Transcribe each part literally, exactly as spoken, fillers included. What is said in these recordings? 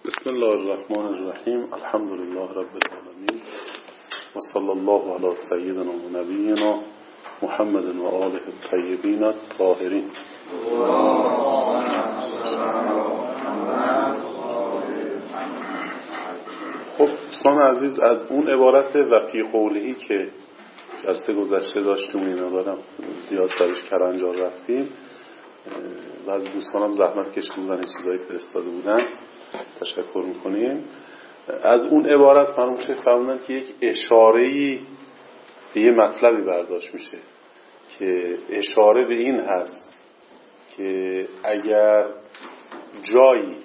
بسم الله الرحمن الرحیم. الحمد لله رب العالمین و صلی الله علی سیدنا و نبینا محمد و آله الطیبین الطاهرین. خب دوستان عزیز، از اون عبارت و فی قولهی که جلسه گذشته داشتیم اینا دارم زیاد سرش کرنجار رفتیم و از دوستانم زحمت کشیده بودن این چیزایی فرستاده بودن، تشکر میکنیم. از اون عبارت فرموش فرمودن که یک اشاره‌ای به یه مطلبی برداشت میشه که اشاره به این هست که اگر جایی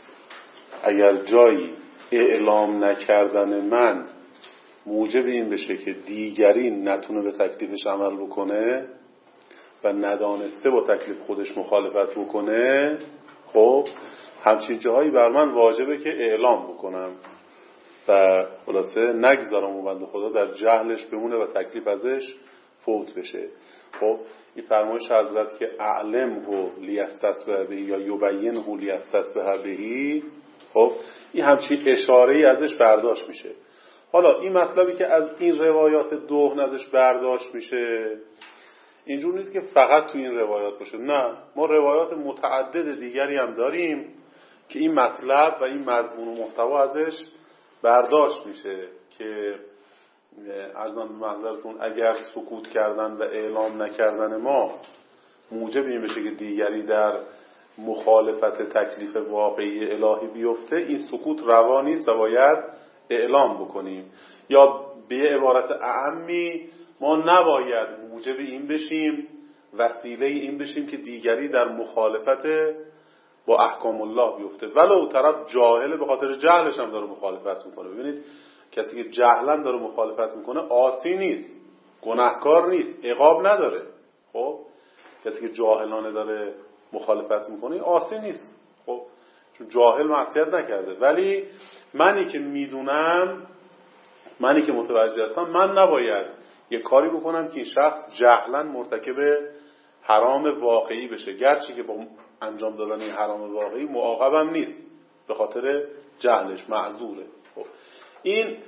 اگر جایی اعلام نکردن من موجب این بشه که دیگری نتونه به تکلیفش عمل بکنه و ندانسته با تکلیف خودش مخالفت بکنه، خب همچین جاهایی بر من واجبه که اعلام بکنم و خلاصه نگذارم اون بنده خدا در جهلش بمونه و تکلیف ازش فوت بشه. خب این فرمایش حضرت که اعلمه لیستسبح به یا یبینه لیستسبح به، خب این همچین اشاره‌ای ازش برداشت میشه. حالا این مطلبی که از این روایات دهن ازش برداشت میشه اینجور نیست که فقط تو این روایات باشه، نه، ما روایات متعدد دیگری هم داریم که این مطلب و این مضمون و محتوا ازش برداشت میشه که عرضاً به محضرتون اگر سکوت کردن و اعلام نکردن ما موجب این بشه که دیگری در مخالفت تکلیف واقعی الهی بیفته، این سکوت روا نیست و باید اعلام بکنیم. یا به عبارت اعمی ما نباید موجب این بشیم، وسیله این بشیم که دیگری در مخالفت با احکام الله بیفته، ولو طرف جاهله به خاطر جهلش هم داره مخالفت میکنه. ببینید کسی که جهلا داره مخالفت میکنه عاصی نیست، گناهکار نیست، عقاب نداره. خب کسی که جاهلانه داره مخالفت میکنه عاصی نیست، خب چون جاهل معصیت نکرده. ولی منی که میدونم، منی که متوجه هستم، من نباید یه کاری بکنم که این شخص جهلا مرتکب حرام واقعی بشه، گرچه که با انجام دادن این حرام واقعی معاقبم نیست، به خاطر جهلش معذوره. خب این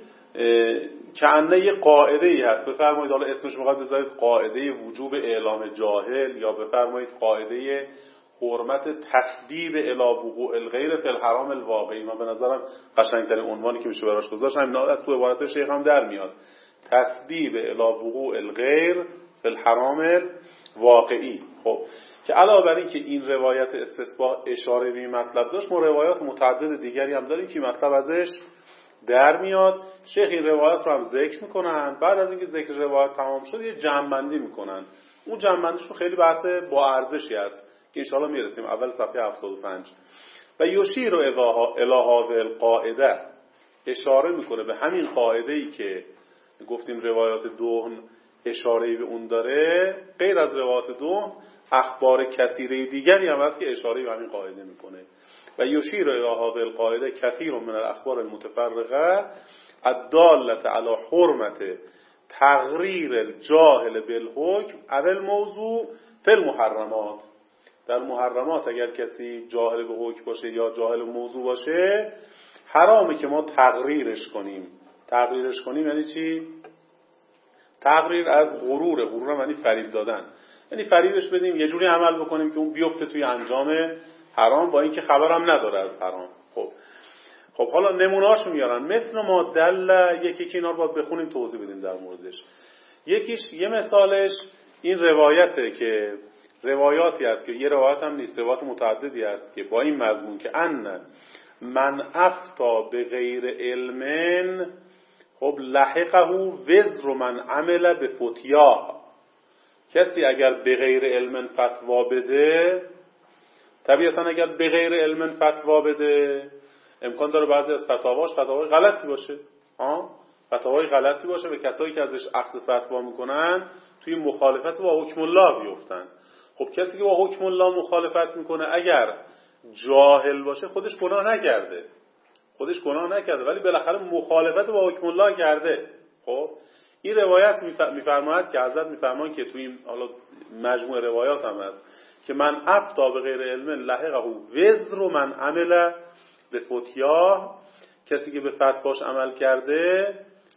کأنه یه قاعده ای هست، بفرمایید حالا اسمش میخواد بذارید قاعده وجوب اعلام جاهل، یا بفرمایید قاعده حرمت تسبیب الی وقوع الغیر فی الحرام الواقعی. من به نظرم قشنگترین عنوانی که میشه براش گذاشت همین از تو عبارت شیخ هم در میاد، تسبیب الی وقوع الغیر فی الحرام الواقعی. خب که علاوه بر این که این روایت استثبات اشاره به این مطلب داشت، ما روایات متعدد دیگری هم داریم که مطلب ازش در میاد. شیخ این روایت رو هم ذکر میکنن، بعد از اینکه ذکر روایت تمام شد یه جمع‌بندی میکنن. اون جمع‌بندیشون خیلی بحث با ارزشی است که ان شاء الله میرسیم اول صفحه هفتاد و پنج. و یشیر الی هذه القاعده، اشاره میکنه به همین قاعده‌ای که گفتیم روایات دهن اشاره‌ای به اون داره. غیر از روایات دهن اخبار کثیره دیگری هم هست که اشاره به همین قاعده میکنه. و یشیر الی هذه القاعده کثیر من الاخبار المتفرقه الداله علی حرمت تغییر الجاهل بالحکم او الموضوع فی المحرمات. در محرمات اگر کسی جاهل به حکم باشه یا جاهل به موضوع باشه، حرامه که ما تغییرش کنیم. تغییرش کنیم یعنی چی؟ تغییر از غروره، غرور یعنی فریب دادن، یعنی فریبش بدیم یه جوری عمل بکنیم که اون بیفته توی انجام حرام با اینکه خبرم نداره از حرام. خب خب حالا نمونه‌اشو میارن، مثل ما دل، یکی که اینا رو باید بخونیم توضیح بدیم در موردش. یکیش یه مثالش این روایته که روایاتی است که یه روایت هم نیست، روایات متعددی است که با این مضمون که ان من افتا به غیر علم خب لحقه وزر من عمل به فتیا. کسی اگر به غیر علم فتوا بده، طبیعتا اگر به غیر علم فتوا بده امکان داره بعضی از فتاواش فتاوای غلطی باشه، ها فتاوای غلطی باشه و کسایی که ازش اخذ فتوا میکنن توی مخالفت با حکم الله بیفتن. خب کسی که با حکم الله مخالفت میکنه اگر جاهل باشه خودش گناه نکرده، خودش گناه نکرده ولی بالاخره مخالفت با حکم الله کرده. خب این روایت میفرماید که حضرت میفرمان که توی این حالا مجموع روایات هم هست که من افتا به غیر علم لحقه وزر من عمل به فتیا، کسی که به فتواش عمل کرده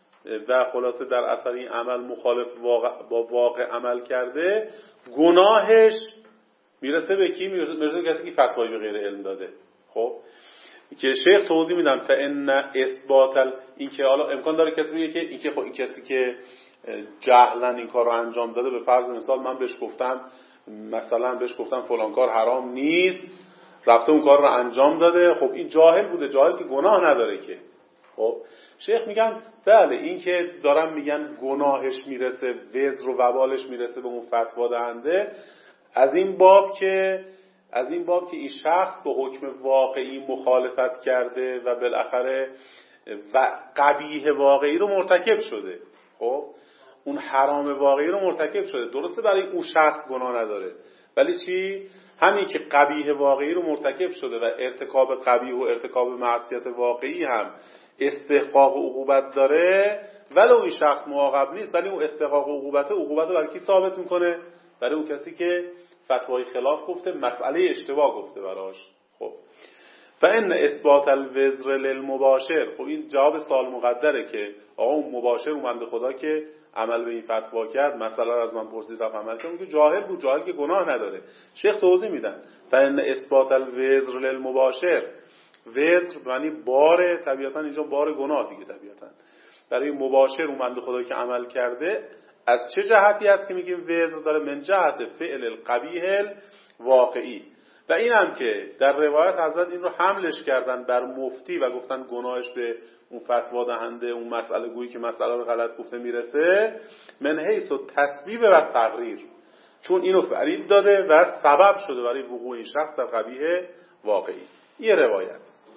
و خلاصه در اثر این عمل مخالف واقع با واقع عمل کرده، گناهش میرسه به کی؟ میرسه به کسی که فتوایی به غیر علم داده. خب که شیخ توضیح میدن فان اثبات این که حالا امکان داره کسی بگه که این که خب این کسی که جهلا این کار رو انجام داده، به فرض مثال من بهش گفتم مثلا بهش گفتم فلان کار حرام نیست، رفته اون کار رو انجام داده، خب این جاهل بوده، جاهل که گناه نداره که. خب شیخ میگن بله این که دارن میگن گناهش میرسه، وزر و وبالش میرسه به اون فتوا دهنده، از این باب که از این باب که این شخص به حکم واقعی مخالفت کرده و بالاخره و قبیح واقعی رو مرتکب شده. خب اون حرام واقعی رو مرتکب شده، درسته برای اون شخص گناه نداره، ولی چی؟ همین که قبیح واقعی رو مرتکب شده و ارتکاب قبیح و ارتکاب معصیت واقعی هم استحقاق عقوبت داره، ولو این شخص معاقب نیست، ولی اون استحقاق عقوبت عقوبت رو برای کی ثابت میکنه؟ برای اون کسی که فتوای خلاف گفته، مسئله اشتباه گفته براش. خب فان اثبات الوزر للمباشر، خب این جواب سوال مقدره که آقا اون مباشر، اون بنده خدا که عمل به این فتوا کرد، مثلا از من پرسید رفت عمل کرد، که جاهل بود، جاهل که گناه نداره. شیخ توضیح میدن فان اثبات الوزر للمباشر، وزر معنی بار، طبیعتا اینجا بار گناه دیگه، طبیعتا برای مباشر اون بنده خدا که عمل کرده، از چه جهتی است که میگیم وزر داره؟ من جهت فعل القبیح واقعی. و این هم که در روایت حضرت این رو حملش کردن بر مفتی و گفتن گناهش به اون فتوا دهنده، اون مسئله گویی که مسئله رو غلط گفته میرسه، من حیث التسبیب و تقریر، چون اینو فریب داده و سبب شده برای وقوع این شخص در قبیح واقعی. یه روایت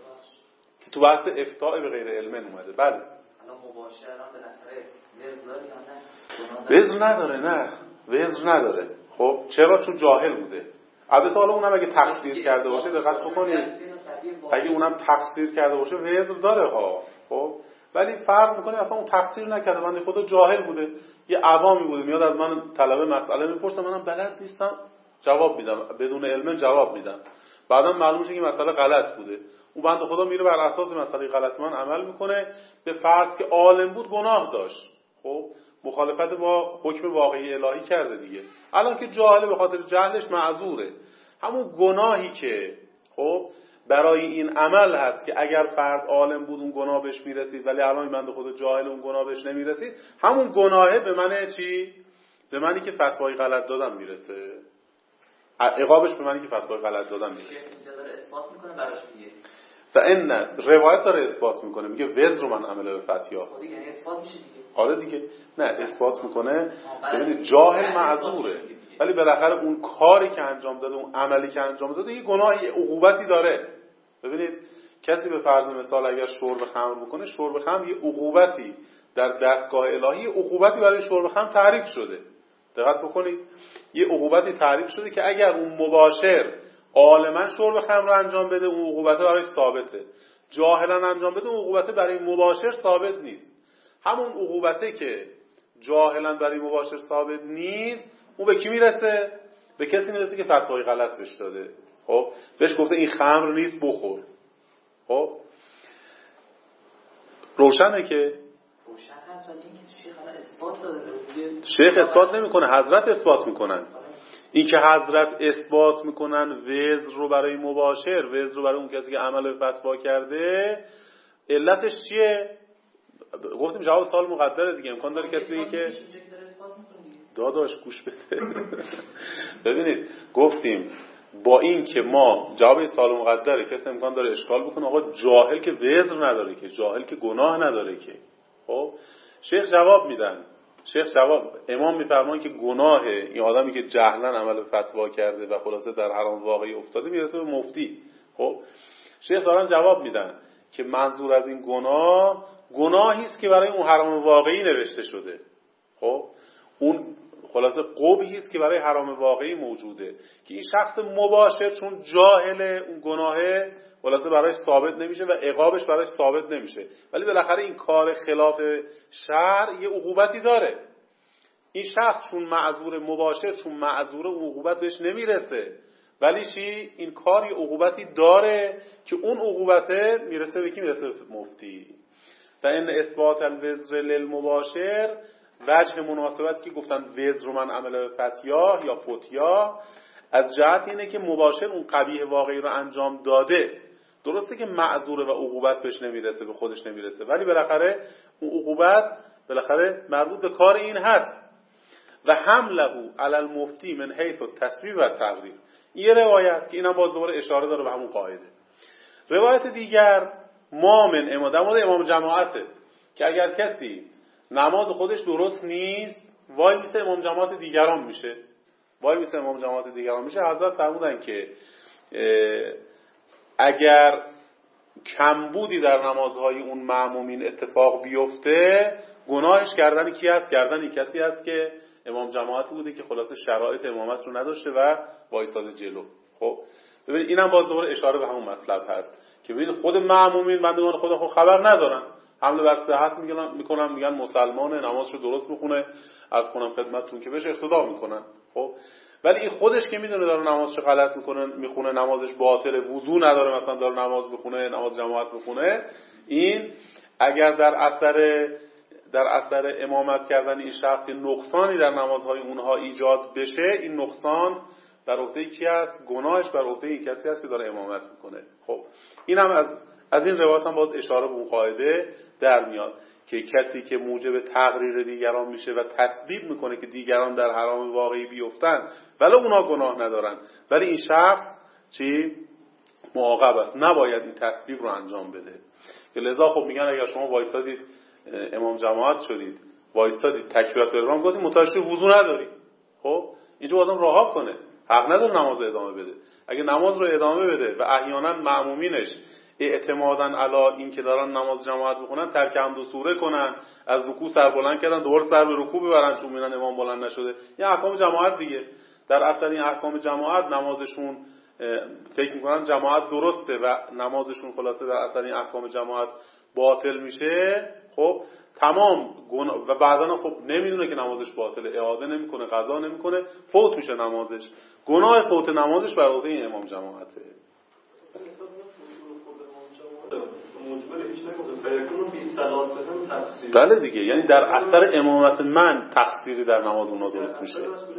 که تو بحث افتاء به غیر علم اومده. بله الان مباشر الان بالاخره وزر داره یا نه؟ وزر نداره. نه وزر نداره. خب چرا؟ چون جاهل بوده. البته حالا اونم اگه تقصیر کرده باشه، دقت بکنید، اگه اونم تقصیر کرده باشه وزر داره ها. خب ولی فرض میکنه اصلا اون تقصیر نکرده، بنده خدا جاهل بوده، یه عوامی بوده، میاد از من طلبه مسئله میپرسه، منم بلد نیستم جواب میدم، بدون علم جواب میدم، بعدا معلوم میشه که مسئله غلط بوده، اون بنده خدا میره بر اساس مسئله غلط من عمل میکنه، به فرض که عالم بود گناه داشت، خب مخالفت با حکم واقعی الهی کرده دیگه. الان که جاهله به خاطر جهلش معذوره. همون گناهی که خب برای این عمل هست که اگر فرد عالم بود اون گناه بهش میرسید، ولی الان بنده خدا جاهل اون گناه بهش نمیرسید، همون گناهه به معنی چی؟ به معنی که فتوای غلط دادن میرسه، عقابش به معنی که فتوای غلط دادن میرسه. اینجا داره اثبات میکنه براش میگه فان روایت داره اثبات میکنه، میگه وزر من عمل به فتیا. خب دیگه اثبات میشه دیگه. آره دیگه، نه اثبات میکنه، ببینید جاهل معذوره، ولی بالاخره اون کاری که انجام داده، اون عملی که انجام داده، یه گناهی، عقوبتی داره. ببینید کسی به فرض مثال اگر شرب خمر بکنه، شرب خمر یه عقوبتی در دستگاه الهی، عقوبتی برای شرب خمر تعریف شده. دقت بکنید، یه عقوبتی تعریف شده که اگر اون مباشر عالما شرب خمر رو انجام بده، اون عقوبت برایش ثابته، جاهلا انجام بده، اون عقوبت برای مباشر ثابت نیست. همون عقوبته که جاهلا برای مباشر ثابت نیست، اون به کی میرسه؟ به کسی میرسه که فتوای غلط بهش داده. خب بهش گفته این خمر نیست بخور. خب روشنه که روشن هست، ولی این که شیخ الان اثبات داده. شیخ اثبات نمیکنه، حضرت اثبات میکنن. این که حضرت اثبات میکنن وزر رو برای مباشر، وزر رو برای اون کسی که عمل فتوا کرده، علتش چیه؟ گفتیم جواب سوال مقدره دیگه. امکان داره کسی بگه که داداش گوش بده. ببینید گفتیم با این که ما جواب این سوال مقدره، کسی امکان داره اشکال بکنه آقا جاهل که وزر نداره که، جاهل که گناه نداره که. خب شیخ جواب میدن، شیخ جواب امام میفرمان که گناه این آدمی که جهلا عمل فتوا کرده و خلاصه در حرام واقعی افتاده میرسه به مفتی. خب شیخ دارن جواب میدن که منظور از این گناه، گناهی است که برای اون حرام واقعی نوشته شده. خب اون خلاصه قبحی است که برای حرام واقعی موجوده، که این شخص مباشر چون جاهل اون گناهه خلاصه برایش ثابت نمیشه و عقابش برایش ثابت نمیشه، ولی بالاخره این کار خلاف شرع یه عقوبتی داره. این شخص چون معذور مباشر، چون معذور اون عقوبت بهش نمیرسه، ولی چی؟ این کار یه عقوبتی داره که اون عقوبته میرسه به کی؟ میرسه به مفتی. و ان اثبات الوزر للمباشر، وجه مناسبتی که گفتن وزر من عمل به فتیا یا فتیا، از جهت اینه که مباشر اون قبیح واقعی رو انجام داده. درسته که معذوره و عقوبت بهش نمیرسه، به خودش نمیرسه، ولی بالاخره اون عقوبت بالاخره مربوط به کار این هست. و حمله علی المفتی من حیث التسبیب و تقریب. این روایت که اینم باز دوباره اشاره داره به همون قاعده. روایت دیگر ما من امام، در مورد امام جماعته که اگر کسی نماز خودش درست نیست وای میسه امام جماعت دیگران میشه، وای میسه امام جماعت دیگران میشه. حضرت فرمودن که اگر کمبودی در نمازهای اون مأمومین اتفاق بیفته، گناهش گردن کی هست؟ گردن این کسی هست که امام جماعت بوده که خلاصه شرایط امامت رو نداشته و وایساده جلو. خب ببینید اینم باز دوباره اشاره به همون مطلب هست که ببینید خود مأمومین بندگان خدا خود خبر ندارن، حمله بر صحت میکنن، میگن مسلمانه، نمازشو درست میخونه، از کنم خدمتتون که بهش اقتدا میکنن. خب ولی این خودش که میدونه داره نمازش غلط میکنه، میخونه نمازش باطله، وضو نداره، مثلا داره نماز میخونه، نماز جماعت میخونه، این اگر در اثر در اثر امامت کردن این شخص نقصانی در نمازهای اونها ایجاد بشه، این نقصان بر عهده کی است؟ گناهش بر عهده این کسی است که داره امامت میکنه. خب این هم از از این روایت هم باز اشاره به اون قاعده در میاد که کسی که موجب تقریر دیگران میشه و تسبیب میکنه که دیگران در حرام واقعی بیفتن ولی اونا گناه ندارن، ولی این شخص چی؟ معاقب است، نباید این تسبیب رو انجام بده. لذا خب میگن اگر شما وایسادید امام جماعت شدید، وایسادید تکبیرات احرام گفتید متوجه وضو نداری، خب اینجا آدم رها کنه، حق نداره نماز ادامه بده. اگه نماز رو ادامه بده و احیانا مأمومینش اعتمادا علی این که دارن نماز جماعت بخونن ترک حمد و سوره کنن، از رکوع سر بلند کردن دوباره سر به رکوع ببرن چون میبینن امام بلند نشده، این احکام جماعت دیگه. در اصل این احکام جماعت نمازشون فکر میکنن جماعت درسته و نمازشون خلاصه در اصل این احکام جماعت باطل میشه. خب تمام گناه و بعداً خب نمیدونه که نمازش باطله، اعاده نمیکنه، قضا نمیکنه، فوت میشه نمازش. گناه فوت نمازش بر عهده این امام جماعته. بله دیگه، یعنی در اثر امامت من تقصیری در نماز اونا درست میشه.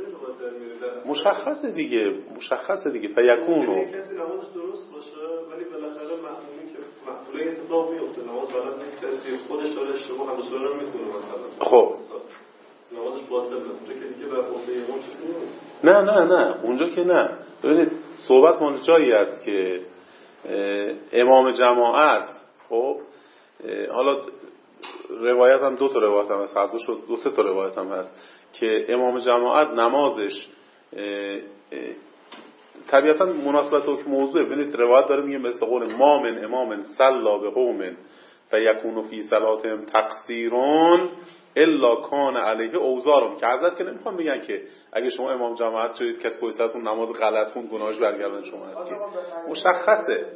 مشخصه دیگه، مشخصه دیگه. فیکونو کسی نمازش درست باشه ولی بالاخره مأمومی که مقبوله اتفاق میفته، نماز بلد نیست، کسی خودش داره اشتباه هم سوره رو میخونه مثلا، خب نمازش باطله. اونجا که دیگه بر عهده امام چیزی نیست. نه نه نه اونجا که نه. ببینید صحبت مال جایی است که امام جماعت، خب حالا روایت هم دو تا روایت هم هست، دو, دو سه تا روایت هم هست که امام جماعت نمازش طبیعتا مناسبت و موضوع. ببینید روایت داره میگه مثل قول ما من امام صلا به قوم فیکون فی صلاتهم تقصیرون الا کان علیه اوزارم، که حضرت که نمیخوام میگن که اگه شما امام جماعت شدید کسی پشت سرتون نماز غلط خوند گناهش برگردن شما هست، که مشخصه.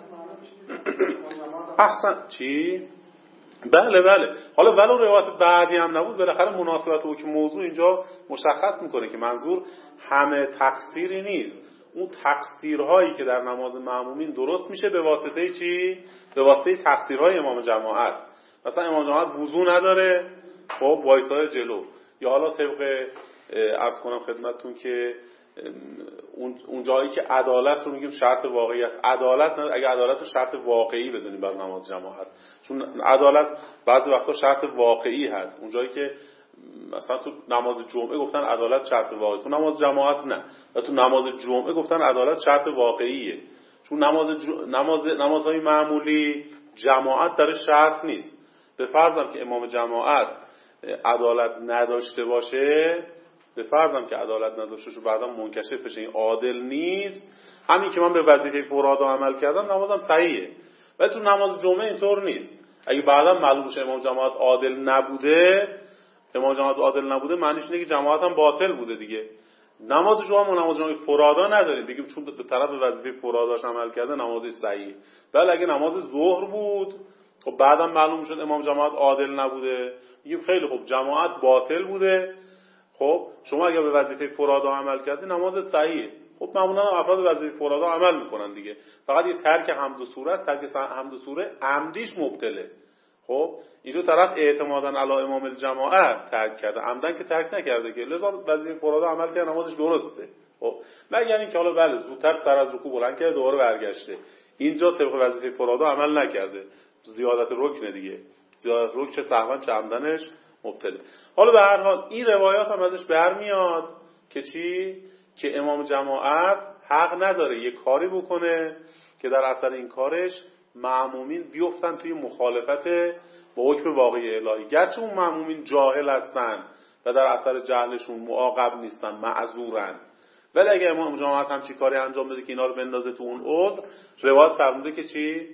احسن چی؟ بله بله. حالا ولو روایت بعدی هم نبود بالاخره مناسبت و که موضوع اینجا مشخص میکنه که منظور همه تقصیری نیست. اون تقصیرهایی که در نماز مأمومین درست میشه به واسطه چی؟ به واسطه تقصیرهای امام جماعت. مثلا امام جماعت وضو نداره، خب وایسای جلو، یا حالا طبق عرض کنم خدمتتون که اون جایی که عدالت رو میگیم شرط واقعی است. عدالت نه، اگه عدالت رو شرط واقعی بدونیم برای نماز جماعت، چون عدالت بعضی وقتا شرط واقعی هست. اون جایی که مثلا تو نماز جمعه گفتن عدالت شرط واقعی، تو نماز جماعت نه، و تو نماز جمعه گفتن عدالت شرط واقعیه. چون نماز ج... نماز نمازهای معمولی جماعت در شرط نیست. به فرضم که امام جماعت عدالت نداشته باشه، به فرضم که عدالت نداشته باشه بعدا منکشف بشه این عادل نیست، همین که من به وظیفه فرادا عمل کردم نمازم صحیحه. ولی تو نماز جمعه اینطور نیست. اگه بعدا معلوم شه امام جماعت عادل نبوده، امام جماعت عادل نبوده معنیش اینه که جماعت هم باطل بوده دیگه. نماز جمعه و نماز جمعه فرادا نداریم بگیم چون به طرف وظیفه فراداش عمل کرده نمازش صحیحه. ولی اگه نماز ظهر بود، خب بعدم معلوم شد امام جماعت عادل نبوده، میگیم خیلی خوب جماعت باطل بوده، خب شما اگه به وظیفه فرادا عمل کردی نماز صحیحه. خب خب معمولا افراد وظیفه فوق‌العاده عمل میکنن دیگه، فقط یه ترک حمد و سوره است. ترک حمد و سوره عمدیش مبتله. خب اینجا طرف اعتمادا علی امام الجماعه ترک کرده، عمدن که ترک نکرده که، لذا وظیفه فوق‌العاده عمل کرده، نمازش درسته. خب مگر اینکه حالا بله زودتر سر از رکوع بلند کرده دوباره برگشته، اینجا طبق وظیفه فوق‌العاده عمل نکرده، زیادت رکن دیگه، زیادت رکن چه سهوا چه عمدنش مبتله. حالا به هر حال این روایات هم ازش برمیاد که چی؟ که امام جماعت حق نداره یه کاری بکنه که در اثر این کارش مأمومین بیفتن توی مخالفت با حکم واقعی الهی، گرچه اون مأمومین جاهل هستن و در اثر جهلشون معاقب نیستن، معذورن، ولی اگه امام جماعت هم چی کاری انجام بده که اینا رو بندازه تو اون عذر، روایت فرموده که چی؟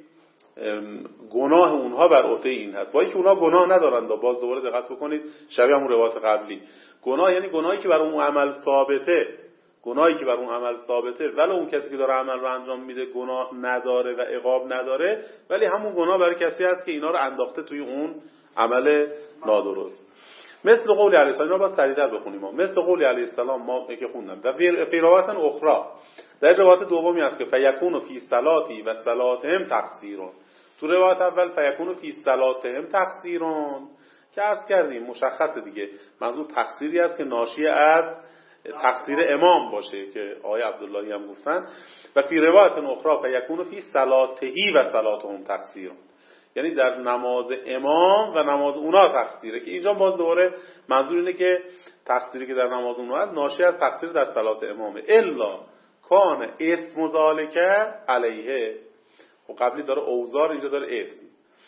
گناه اونها بر عهده این هست، با اینکه اونها گناه ندارن. باز دوباره دقت بکنید، شبیه همون روایت قبلی، گناه یعنی گناهی که بر اون عمل ثابته، گناهی که بر اون عمل ثابته، ولی اون کسی که داره عمل رو انجام میده گناه نداره و عقاب نداره، ولی همون گناه برای کسی هست که اینا رو انداخته توی اون عمل نادرست. مثل قول علیه السلام، اینا با سریعتر بخونیم ما. مثل قول علیه السلام ما که خوندم و فی روایت اخرى، در روایت دومی هست که فیکون فی صلاتی و صلاتهم تقصیرون. تو روایت اول فیکون فی صلاتهم تقصیرون که عرض کردیم مشخصه دیگه، منظور تقصیری است که ناشی از تقصیر امام باشه که آقای عبداللهی هم گفتن. و فی روایت اخرى فیکون فی صلاتهی و صلاتهم تقصیرون، یعنی در نماز امام و نماز اونا تقصیره، که اینجا باز دوباره منظور اینه که تقصیری که در نماز اونا هست ناشی از تقصیر در صلات امامه. الا کان اسم ذالک علیه، و قبلی داره اوزار، اینجا داره اسم.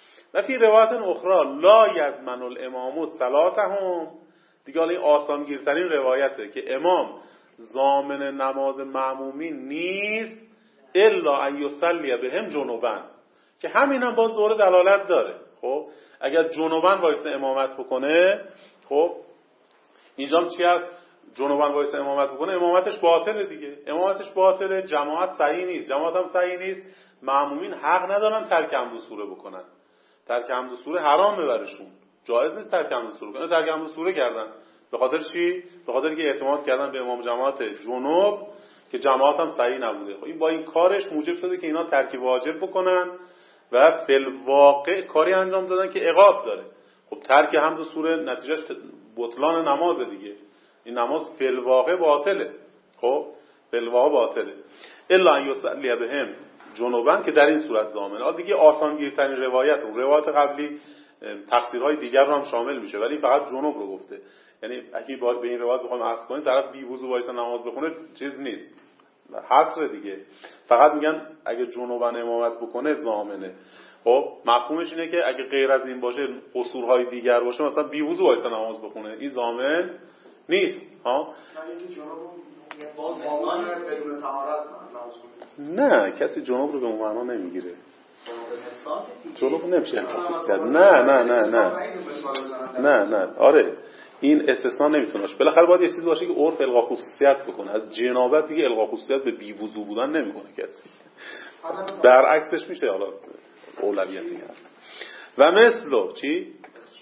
و فی روایت اخرى لا یضمن الامام صلاتهم، دیگه حالا این آسانگیرترین روایته که امام ضامن نماز مأمومین نیست الا ان یصلی بهم جنوبا، که همین هم باز دوره دلالت داره. خب اگر جنوبا وایسه امامت بکنه، خب اینجا هم چی هست؟ جنوبا وایسه امامت بکنه، امامتش باطله دیگه، امامتش باطله، جماعت صحیح نیست، جماعت هم صحیح نیست، مأمومین حق ندارن ترک حمد و سوره بکنن، ترک حمد و سوره حرامه برشون، جایز نیست ترک حمد و سوره کنن، ترک حمد و سوره کردن. به خاطر چی؟ به خاطر که اعتماد کردن به امام جماعت جنوب که جماعت هم صحیح نبوده. خب این با این کارش موجب شده که اینا ترک واجب بکنن و فی الواقع کاری انجام دادن که عقاب داره. خب ترک حمد و سوره نتیجهش بطلان نمازه دیگه، این نماز فی الواقع باطله. خب فی الواقع باطله الا ان یصلی بهم جنوبا، که در این صورت ضامنه. آ دیگه آسانگیرترین روایت رو روایت قبلی تفسیرهای دیگر رو هم شامل میشه، ولی فقط جنوب رو گفته. یعنی اگه به این روایت بخوایم عرض کنیم طرف بی وضو وایسا نماز بخونه چیز نیست، حصر دیگه، فقط میگن اگه جنوبا امامت بکنه ضامنه. خب مفهومش اینه که اگه غیر از این باشه، قصورهای دیگر باشه، مثلا بی وضو وایسا نماز بخونه، این ضامن نیست. ها نه، کسی جنوب رو به اون معنا نمیگیره، جنوب نمیشه القا کرد. نه نه نه نه نه نه آره این استثناء نمیتونه باشه، بالاخره باید یه چیزی باشه که عرف القا خصوصیت بکنه. از جنابت دیگه القا خصوصیت به بی وضو بودن نمیکنه کسی، برعکسش میشه حالا اولویتی هست. و مثلا چی؟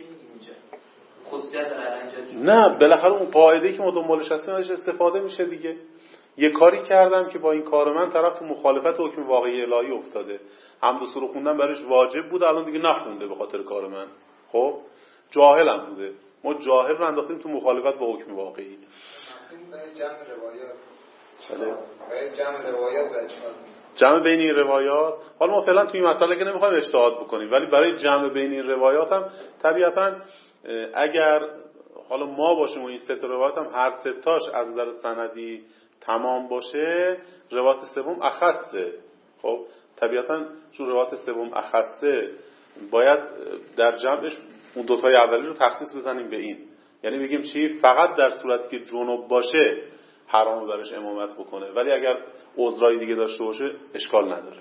نه بالاخره اون قاعده‌ای که ما دنبالش هستیم ازش استفاده میشه دیگه. یه کاری کردم که با این کار من طرف تو مخالفت حکم واقعی الهی افتاده، حمد و سوره خوندن براش واجب بود، الان دیگه نخونده به خاطر کار من. خب جاهلم بوده، ما جاهل رو انداختیم تو مخالفت با حکم واقعی. جمع روایات بله جمع روایات جمع بین این روایات، حالا ما فعلا توی این مسئله که نمیخوایم اجتهاد بکنیم، ولی برای جمع بین این روایات هم طبیعتاً اگر حالا ما باشیم و این سه روایات هم هر سه تاش از نظر سندی تمام باشه، روایت سوم اخصه. خب طبیعتاً چون روایت سوم اخصه باید در جمعش اون دوتای اولی رو تخصیص بزنیم به این، یعنی بگیم چی؟ فقط در صورتی که جنوب باشه حرامه برش امامت بکنه، ولی اگر عذرای دیگه داشته باشه اشکال نداره.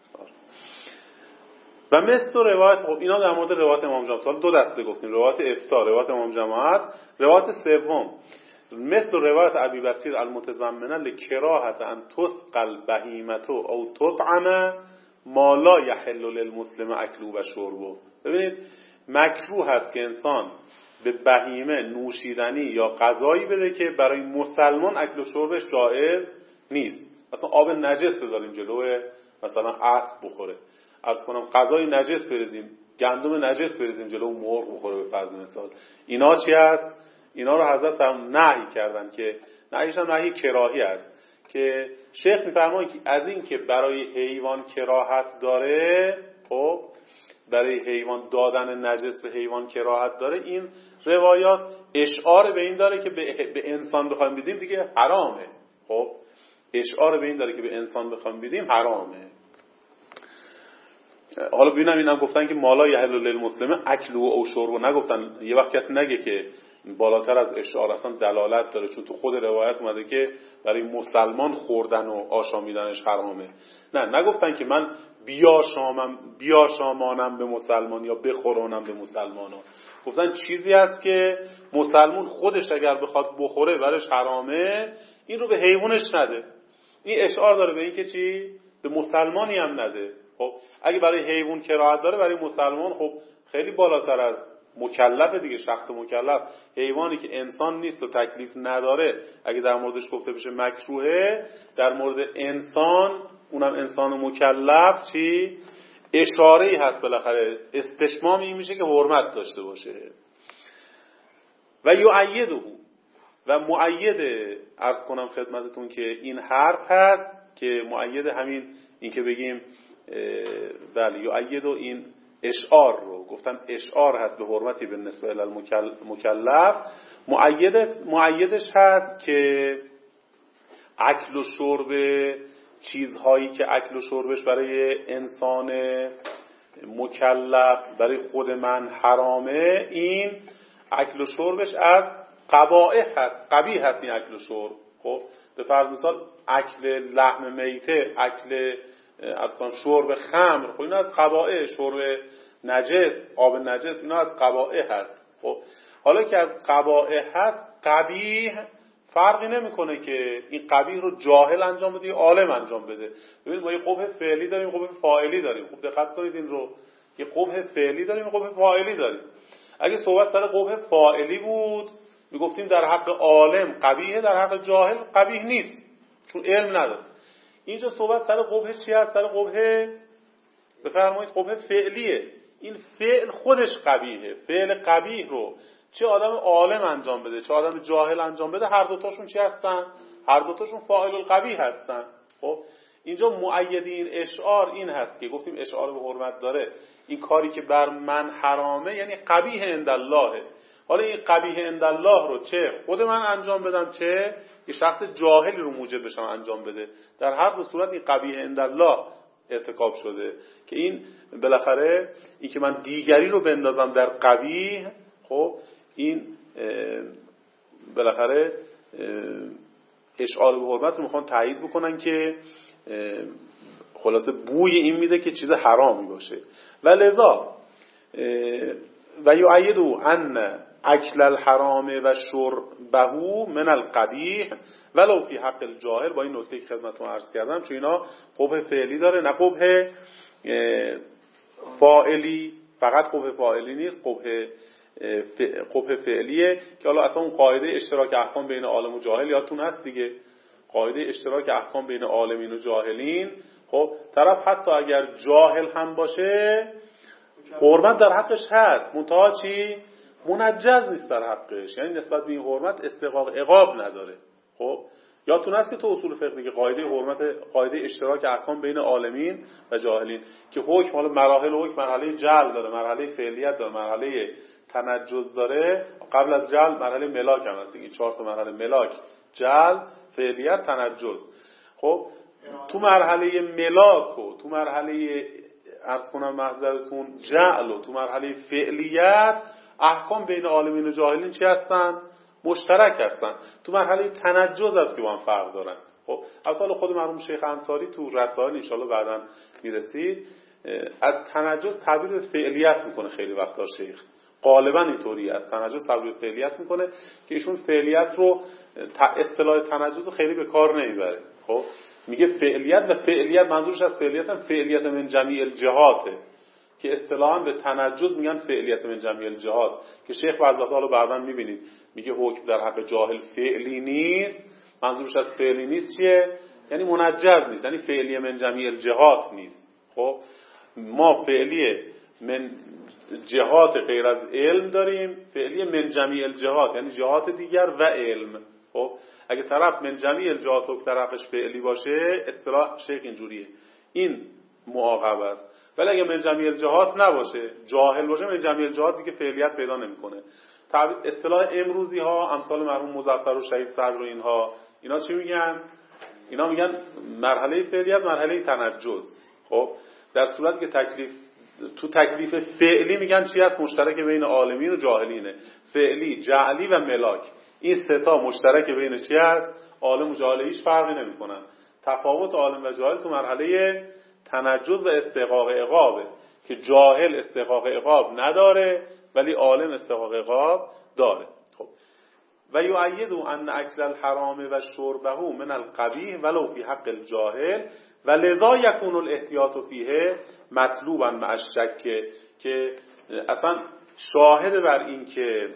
و مثل روایت، خب اینا در مورد روایت امام جماعت دو دسته گفتیم، روایت افطار، روایت امام جماعت. روایت سوم مثل روایت ابی بصیر المتضمنه لکراهت ان تسقل بهیمته او تطعم ما لا یحل للمسلم اکلو و شربو. ببینید مکروه هست که انسان به بهیمه نوشیدنی یا غذایی بده که برای مسلمان اکل و شربش جایز نیست. مثلا آب نجس بذاریم جلوی مثلا اسب بخوره، از کنم غذای نجس بریزیم، گندم نجس بریزیم جلو مرغ بخوره به فرض مثال، اینا چی است؟ اینا رو حضرت فرمودن نهی کردن که نهیش هم نهی کراهی است که شیخ میفرمایند که از این که برای حیوان کراهت داره، خب برای حیوان دادن نجس به حیوان کراهت داره، این روایات اشعار به این داره که به, به انسان بخوایم بدیم دیگه حرامه. خب اشعار به این داره که به انسان بخوایم بدیم حرامه. حالا ببینم اینم گفتن که مالا یحل للمسلم اکل و شرب، و نگفتن یه وقت کسی نگه که بالاتر از اشعار اصلا دلالت داره، چون تو خود روایت اومده که برای مسلمان خوردن و آشامیدنش حرامه. نه نگفتن که من بیاشامم بیاشامانم به مسلمان یا بخورانم به مسلمانان، گفتن چیزی هست که مسلمان خودش اگر بخواد بخوره برش حرامه، این رو به حیوانش نده. این اشعار داره به این که چی؟ به مسلمانی هم نده. خب اگه برای حیوان کراهت داره، برای مسلمان خب خیلی بالاتر از مکلف دیگه، شخص مکلف. حیوانی که انسان نیست و تکلیف نداره اگه در موردش گفته بشه مکروهه، در مورد انسان، اونم انسان مکلف، چی؟ اشاره‌ای هست بالاخره، استشمام این میشه که حرمت داشته باشه. و یؤیده و مؤید، عرض کنم خدمتتون که این حرف هست که مؤید همین این که بگیم بله یؤید و این اشعار رو گفتن اشعار هست به حرمتی به نسبه المکلف. مؤید مؤیدش هست که اکل و شرب چیزهایی که اکل و شربش برای انسان مکلف، برای خود من حرامه، این اکل و شربش از قبائح هست، قبیح هست این اکل و شرب. خب به فرض مثال اکل لحم میته، اکل از کنم شرب خمر، خب اینا از قبائح، شرب نجس، آب نجس، اینا از قبائح هست. خب حالا که از قبائح هست، قبیح فرقی نمیکنه که این قبیح رو جاهل انجام بده یا عالم انجام بده. ببینید ما یه قبح فعلی داریم، قبح فاعلی داریم. خوب دقت کنید این رو، یه قبح فعلی داریم، قبح فاعلی داریم. اگه صحبت سر قبح فاعلی بود میگفتیم در حق عالم قبیحه، در حق جاهل قبیح نیست چون علم نداره. اینجا صحبت سر قبح چی هست؟ سر قبح بفرمایید قبح فعلیه. این فعل خودش قبیحه. فعل قبیح رو چه آدم عالم انجام بده چه آدم جاهل انجام بده، هر دوتاشون چی هستن؟ هر دوتاشون فاعل القبیح هستن. خب اینجا مؤید این اشعار این هست که گفتیم اشعار به حرمت داره، این کاری که بر من حرامه یعنی قبیح عند الله. حالا این قبیح عند الله رو چه خود من انجام بدم چه یه شخص جاهلی رو موجب بشم انجام بده، در هر دو صورت این قبیح عند الله ارتکاب شده که این بالاخره این که من دیگری رو بندازم در قبیح، خب این بالاخره اشعار به حرمت رو میخوان تایید بکنن که خلاصه بوی این میده که چیز حرامی باشه. و لذا و یؤیدو ان اکل الحرام و شربه من القبیح ولو فی حق الجاهل. با این نکته که خدمتتون عرض کردم، چون اینا قبح فعلی داره نه قبح فاعلی، فقط قبح فاعلی نیست، قبح قبح فعلیه که حالا اصلا اون قاعده اشتراک احکام بین عالم و جاهل یادتون هست دیگه، قاعده اشتراک احکام بین عالمین و جاهلین. خب طرف حتی اگر جاهل هم باشه حرمت در حقش هست، منتها چی؟ منجز نیست در حقش، یعنی نسبت به این حرمت استحقاق عقاب نداره. خب یادتون هست که تو اصول فقهی که قاعده حرمت، قاعده اشتراک احکام بین عالمین و جاهلین که حکم حالا مراحل حکم، مرحله جعل داره، مرحله فعلیت داره، مرحله تنجز داره، قبل از جعل مرحله ملاک هم هست دیگه، چهار تا مرحله: ملاک، جعل، فعلیت، تنجز. خب تو مرحله ملاک و تو مرحله عرض کنم محضرتون جعل و تو مرحله فعلیت احکام بین عالمین و جاهلین چی هستن؟ مشترک هستن. تو مرحله تنجز است که با هم فرق دارن. خب البته خود مرحوم شیخ انصاری تو رسائل ان شاءالله بعداً میرسید از تنجز تعبیر به فعلیت میکنه. خیلی وقتا شیخ غالبا اینطوری از تنجز تعبیر به فعلیت میکنه که ایشون فعلیت رو اصطلاح تنجز رو خیلی به کار نمیبره. خب میگه فعلیت، و فعلیت منظورش از فعلیت هم فعلیت من جمیع الجهاته که اصطلاحاً به تنجز میگن فعلیت من جمیع الجهات که شیخ بعضی وقتا حالا بعداً میبینید میگه حکم در حق جاهل فعلی نیست. منظورش از فعلی نیست چیه؟ یعنی منجز نیست، یعنی فعلی من جمیع الجهات نیست. خب ما فعلی من جهات غیر از علم داریم، فعلی من جمیع الجهات یعنی جهات دیگر و علم. خب اگه طرف من جمیع الجهات و طرفش فعلی باشه اصطلاح شیخ اینجوریه، این معاقب است. ولی اگه من جمیع الجهات نباشه، جاهل باشه، من جمیع الجهات دیگه فعلیت پیدا نمیکنه. اصطلاح امروزی ها امثال مرحوم مظفر و شهید صدر و اینها، اینا چی میگن؟ اینا میگن مرحله فعلیت مرحله تنجز. خب در صورتی که تکلیف تو تکلیف فعلی میگن چی هست مشترک بین عالمین و جاهلینه، فعلی، جعلی و ملاک. این سه تا مشترک بین چی هست؟ عالم و جاهل هیچ فرقی نمیکنن. تفاوت عالم و جاهل تو مرحله تنجز و استحقاق عقابه که جاهل استحقاق عقاب نداره ولی عالم استحقاق عقاب داره. خب و یؤید ان اکل الحرام و شربه من القبیح ولو فی حق الجاهل و لذا یکون الاحتیاط فیه مطلوبا مع الشک، که اصلا شاهد بر این که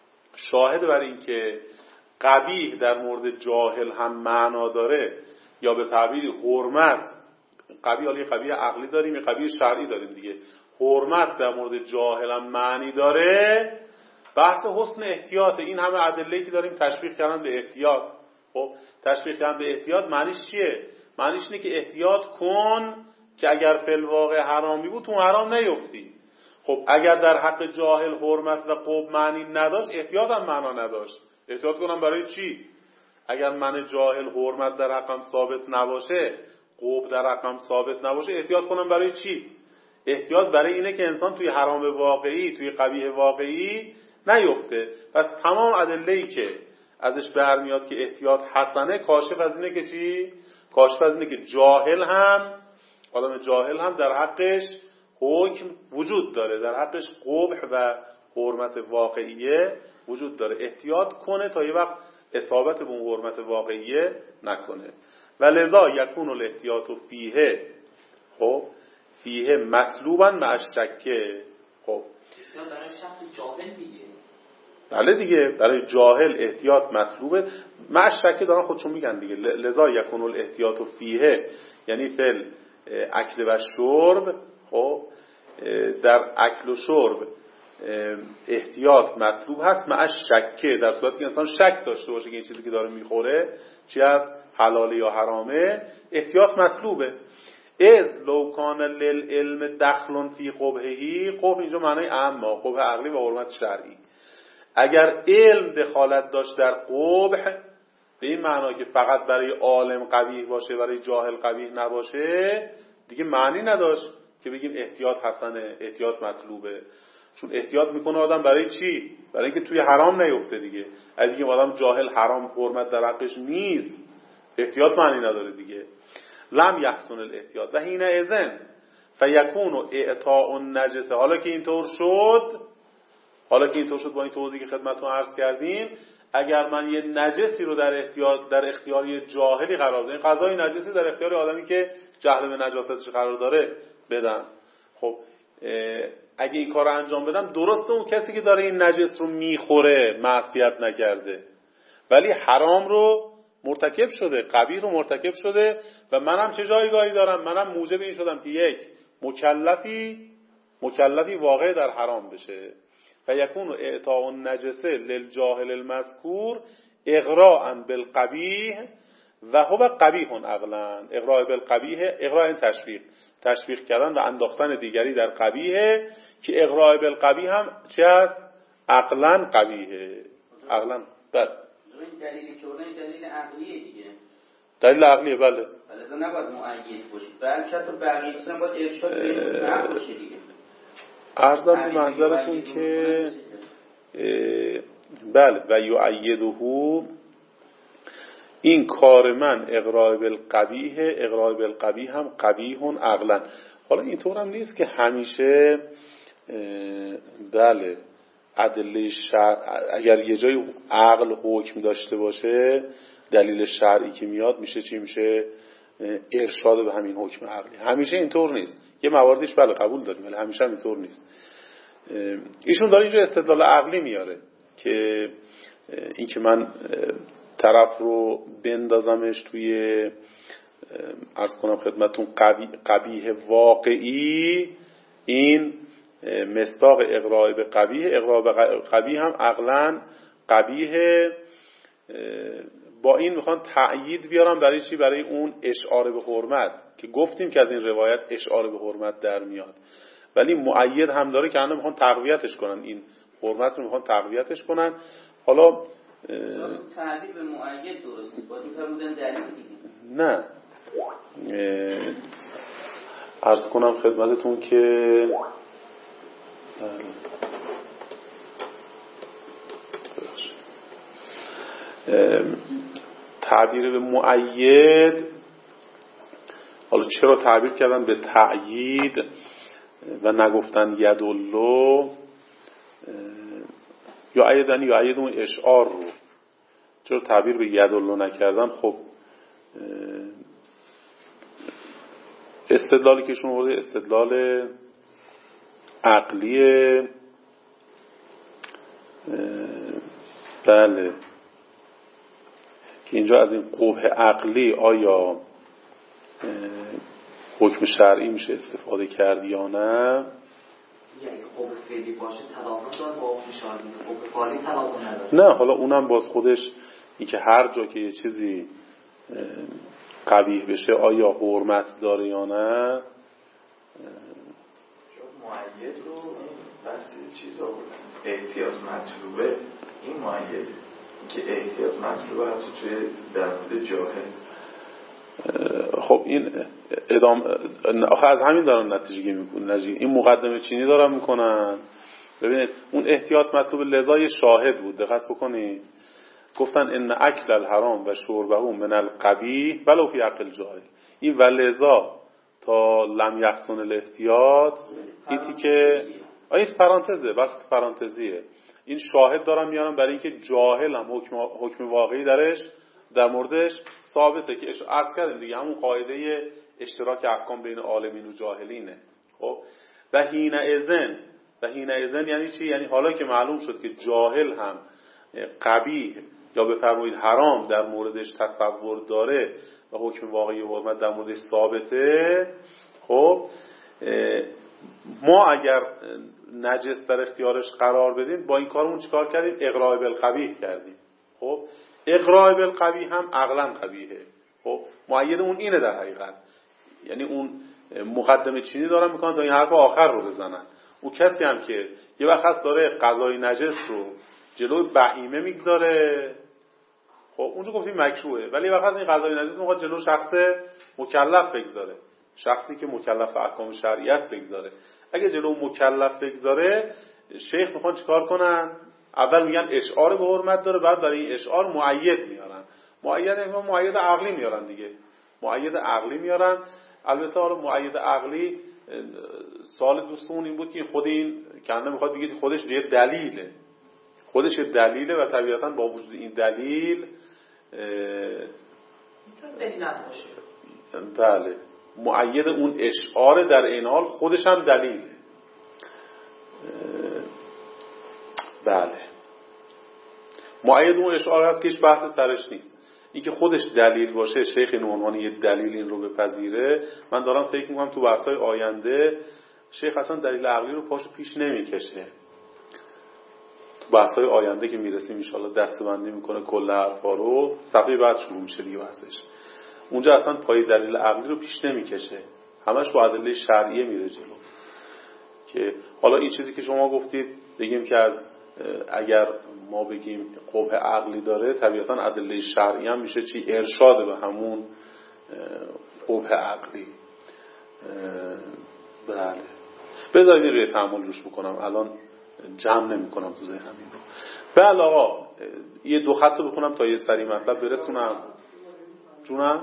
شاهد بر این که قبیح در مورد جاهل هم معنا داره، یا به تعبیر حرمت، قبیح حالا یه قبیح عقلی داریم یه قبیح شرعی داریم دیگه، حرمت در مورد جاهل هم معنی داره، بحث حسن احتیاط. این همه ادله‌ای که داریم تشویق کردن به احتیاط. خب تشویق کردن به احتیاط معنیش چیه؟ معنیش اینه که احتیاط کن که اگر فی الواقع حرامی بود تو حرام نیفتی. خب اگر در حق جاهل حرمت و قب معنی نداشت، احتیاط هم معنا نداشت. احتیاط کنم برای چی؟ اگر من جاهل حرمت در حقم ثابت نباشه، قب در حقم ثابت نباشه، احتیاط کنم برای چی؟ احتیاط برای اینه که انسان توی حرام واقعی، توی قبیح واقعی نیفته. پس تمام ادله‌ای که ازش برمیاد که احتیاط حسنه، کاشف از اینه که چی؟ کاشف از اینه که جاهل هم، آدم جاهل هم در حقش حکم وجود داره، در حقش قبح و حرمت واقعیه وجود داره. احتیاط کنه تا یه وقت اصابت به اون حرمت واقعیه نکنه. و لذا یکون الاحتیاط فیه، خب فیه مطلوبا مع الشک. خب برای شخص جاهل دیگه، بله دیگه، برای جاهل احتیاط مطلوبه. مع الشک دارن خودشون میگن دیگه. لذا یکون الاحتیاط فیه یعنی فل اکل و شرب. خب در اکل و شرب احتیاط مطلوب هست مع الشک، در صورتی که انسان شک داشته باشه که این چیزی که داره میخوره چی هست، حلاله یا حرامه، احتیاط مطلوبه. از لو کان للعلم دخل فی قبحه، قبح اینجا معنی اما قبح عقلی و حرمت شرعی. اگر علم دخالت داشت در قبح به این معنا که فقط برای عالم قبیح باشه برای جاهل قبیح نباشه، دیگه معنی نداشت که بگیم احتیاط حسنه، احتیاط مطلوبه. چون احتیاط میکنه آدم برای چی؟ برای اینکه توی حرام نیفته دیگه. اگه بگیم آدم جاهل حرام حرمت در حقش نیست، احتیاط معنی نداره دیگه. لم یحسن الاحتیاط و حین اذن فیکون اعطاء النجس. حالا که اینطور شد، حالا که اینطور شد با این توضیحی که خدمتتون عرض کردیم، اگر من یه نجسی رو در اختیار در اختیاری جاهلی قرار بدم، قضای نجسی در اختیار آدمی که جهل به نجاستش قرار داره بدم، خب اگه این کار رو انجام بدم، درسته اون کسی که داره این نجس رو میخوره معصیت نکرده ولی حرام رو مرتکب شده، قبیح رو مرتکب شده و منم چه جایگاهی دارم؟ منم موجب این شدم که یک مکلفی مکلفی واقع در حرام بشه. و یکون اعطاء النجس للجاهل المذکور اغراء بالقبیح و هو قبیح عقلا. اغراء بالقبیح، اغراء این تشویق، تشویق کردن و انداختن دیگری در قبیح، که اغراء بالقبیح هم چه است؟ عقلا قبیحه. عقلا بله. این دلیلی که اون دلیل عقلیه دیگه. دلیل عقلیه بله. ولی نباید مؤید باشید. بلکه حتی بقیه اصلا باید ارشاد به عقل باشه دیگه. عرضم به منظرتون که بله و یؤیده، این کار من اغراء بالقبیح، اغراء بالقبیح هم قبیح عقلا. حالا اینطور هم نیست که همیشه بله ادله شرع، اگر یه جای عقل حکم داشته باشه دلیل شرعی که میاد میشه چی؟ میشه ارشاد به همین حکم عقلی. همیشه اینطور نیست، یه مواردیش بله قبول داریم ولی همیشه هم اینطور نیست. ایشون داره اینجا استدلال عقلی میاره که این که من طرف رو بندازمش توی عرض کنم خدمتون قبیح واقعی، این مصداق اقراء به قبیح. اقراء به قبیح هم عقلاً قبیح. با این میخوان تأیید بیارن برای چی؟ برای اون اشعار به حرمت که گفتیم که از این روایت اشعار به حرمت در میاد، ولی مؤید هم داره که الان میخوان تقویتش کنن، این حرمت رو میخوان تقویتش کنن. حالا تعبیر به مؤید درست نیست، باید میفرمودن دلیل دیگه. نه عرض کنم خدمتتون که تعبیر به مؤید، حالا چرا تعبیر کردن به تأیید و نگفتن یدالله یا ایدن یا اید اون اشعار رو چرا تعبیر به یدالله نکردن؟ خب استدلالی که شما بوده استدلال عقلیه. بله که اینجا از این قبح عقلی آیا حکم شرعی میشه استفاده کرد یا نه؟ یعنی قبح فعلی باشه تلازم داره با حکم شرعی، قبح فعلی تلازم نداره. نه حالا اونم باز خودش این که هر جا که یه چیزی قبیح بشه آیا حرمت داره یا نه. مؤید رو بحث چیز آوردن احتیاط مطلوبه، این مؤید که احتیاط مطلوبه حتی توی در مورد جاهل. خب این ادام آخه از همین دارن نتیجه میکنن، این مقدمه چینی دارن میکنن. ببینید اون احتیاط مطلوب لذای شاهد بود، دقت بکنید گفتن ان اکل الحرام و شربه من القبیح ولو فی عقل جاهل. این ولذا تا لم یحسن الاحتیاط ایتی که این پرانتزه، بس پرانتزیه. این شاهد دارن میارن برای اینکه جاهل هم حکم حکم واقعی درش در موردش ثابته که عرض کردیم دیگه، همون قاعده اشتراک احکام بین عالمین و جاهلینه. خب و حین اذن و حین اذن یعنی چی؟ یعنی حالا که معلوم شد که جاهل هم قبیح یا بفرمایید حرام در موردش تصور داره و حکم واقعی حرمت در موردش ثابته، خب ما اگر نجس در اختیارش قرار بدیم با این کارمون چیکار کردیم؟ اقراء بالقبیح کردیم. خب اقراء بالقبیح هم عقلاً قبیحه. خب مؤید اون اینه در حقیقت، یعنی اون مقدمه چینی دارن میکنن تا این حرف آخر رو بزنن. اون کسی هم که یه وقت هست داره غذای نجس رو جلوی بهیمه میگذاره، خب اونجا گفتیم مکروهه، ولی یه وقت این غذای نجس رو میخواد جلو شخص مکلف بگذاره، شخصی که مکلف احکام شرعی است بگذاره. اگه جلو مکلف بگذاره شیخ میخوان چیکار کنن؟ اول میگن اشعار به حرمت داره، بعد برای این اشعار مؤید میارن. مؤید هم مؤید عقلی میارن دیگه، مؤید عقلی میارن. البته حالا مؤید عقلی سوال دوستمون این بود که خود این کنده میخواد بگه خودش یه دلیله، خودش یه دلیله و طبیعتاً با وجود این دلیل دلیل نباشه. بله مؤید اون اشعار در این حال خودش هم دلیله. بله مؤید اون اشعار هست که هیچ بحث سرش نیست. این که خودش دلیل باشه، شیخ این عنوان یه دلیل این رو بپذیره، من دارم فکر میکنم تو بحث‌های آینده شیخ اصلا دلیل عقلی رو پاشو پیش نمیکشه. تو بحث‌های آینده که میرسیم ان شاءالله دسته‌بندی میکنه کل حرفا رو، صفحه بعد شروع میشه دیگه بحثش. اونجا اصلا پای دلیل عقلی رو پیش نمیکشه، همش با ادله شرعیه میره جلو. که حالا این چیزی که شما گفتید بگیم که از اگر ما بگیم قبح عقلی داره، طبیعتاً ادله شرعی هم میشه چی؟ ارشاد به همون قبح عقلی. بله بذارید روی تأمل روش بکنم، الان جمع نمی کنم تو ذهنم این رو. بله آقا یه دو خط رو بخونم تا یه سری مطلب برسونم. جونم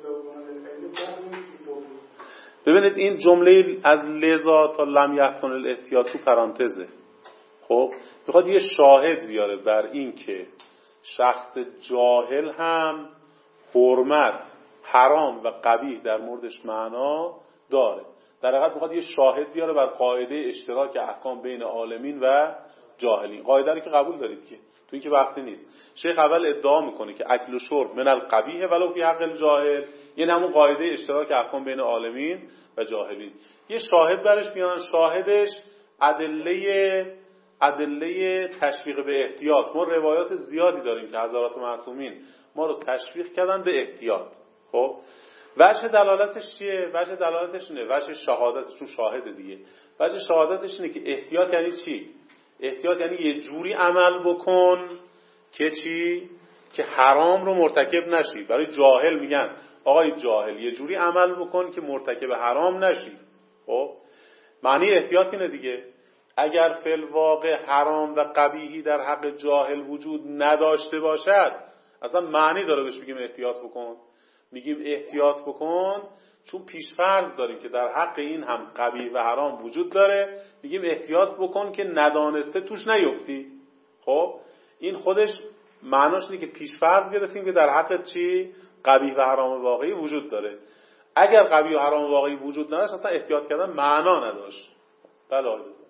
ببینید این جمله از لذا تا لم یحسن الاحتیاط تو پرانتزه. خب میخواد یه شاهد بیاره بر این که شخص جاهل هم حرمت حرام و قبیح در موردش معنا داره. در حقیقت میخواد یه شاهد بیاره بر قاعده اشتراک احکام بین عالمین و جاهلین. قاعده رو که قبول دارید که تو این که وقتی نیست. شیخ اول ادعا میکنه که اکل و شرب من القبیح ولو فی حق الجاهل، یعنی همون قاعده اشتراک احکام بین عالمین و جاهلین. یه شاهد برش میانن، شاهدش ادله ادله تشویق به احتیاط. ما روایات زیادی داریم که حضرات معصومین ما رو تشویق کردن به احتیاط. خب وجه دلالتش چیه؟ وجه دلالتش اینه، وجه شهادتش، چون شاهد دیگه، وجه شهادتش اینه که احتیاط یعنی چی؟ احتیاط یعنی یه جوری عمل بکن که چی؟ که حرام رو مرتکب نشی. برای جاهل میگن آقای جاهل یه جوری عمل بکن که مرتکب حرام نشی. خب معنی احتیاط اینه دیگه. اگر فی الواقع حرام و قبیحی در حق جاهل وجود نداشته باشد، اصلا معنی داره بهش بگیم احتیاط بکن. میگیم احتیاط بکن چون پیشفرض داریم که در حق این هم قبیح و حرام وجود داره، میگیم احتیاط بکن که ندانسته توش نیفتی. خب این خودش معناش اینه که پیشفرض گرفتیم که در حق چی؟ قبیح و حرام واقعی وجود داره. اگر قبیح و حرام واقعی وجود نداشت اصلا احتیاط کردن معنا نداشت. بله آقای بزن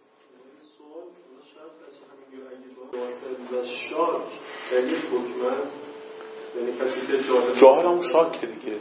و شاک یعنی حکمت، یعنی کسی که جاهل جاهل هم شاک دیگه.